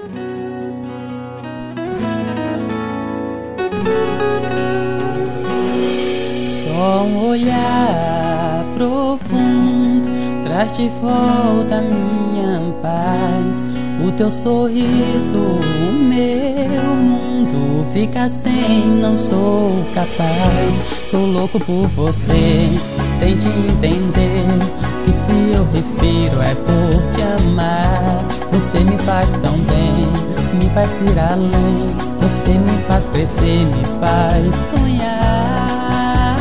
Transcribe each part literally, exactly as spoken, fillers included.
Só um olhar profundo traz de volta a minha paz. O teu sorriso, o meu mundo fica sem, não sou capaz. Sou louco por você, tente entender que se eu respiro é por te amar. Você me faz tão bem, me faz ir além. Você me faz crescer, me faz sonhar.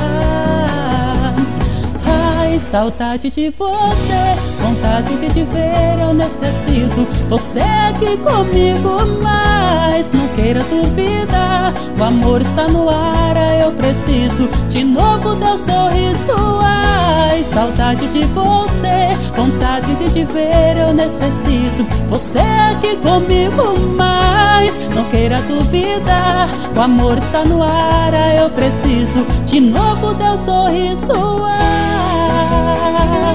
Ai, saudade de você, vontade de te ver, eu necessito você aqui comigo, mas não queira duvidar, o amor está no ar, eu preciso de novo teu sorriso. Ai, saudade de você, vontade de te ver, eu necessito você aqui comigo, mas não queira duvidar, o amor está no ar, eu preciso de novo teu sorriso. Ai,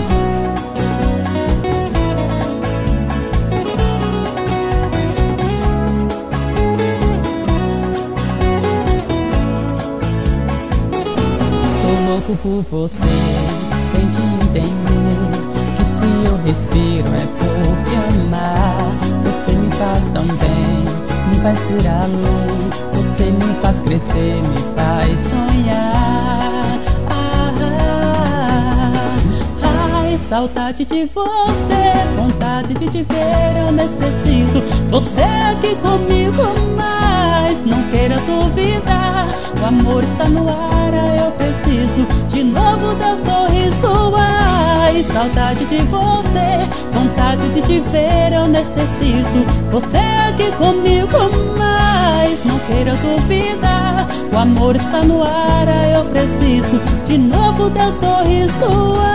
por você, tente entender que se eu respiro é por te amar. Você me faz tão bem, me faz ir além. Você me faz crescer, me faz sonhar. Ah, ai, saudade de você, vontade de te ver, eu necessito você aqui comigo, mas não queira duvidar, o amor está no ar, eu preciso de novo teu sorriso. Ai, saudade de você, vontade de te ver, eu necessito você aqui comigo, mas não queira duvidar, o amor está no ar, eu preciso de novo teu sorriso.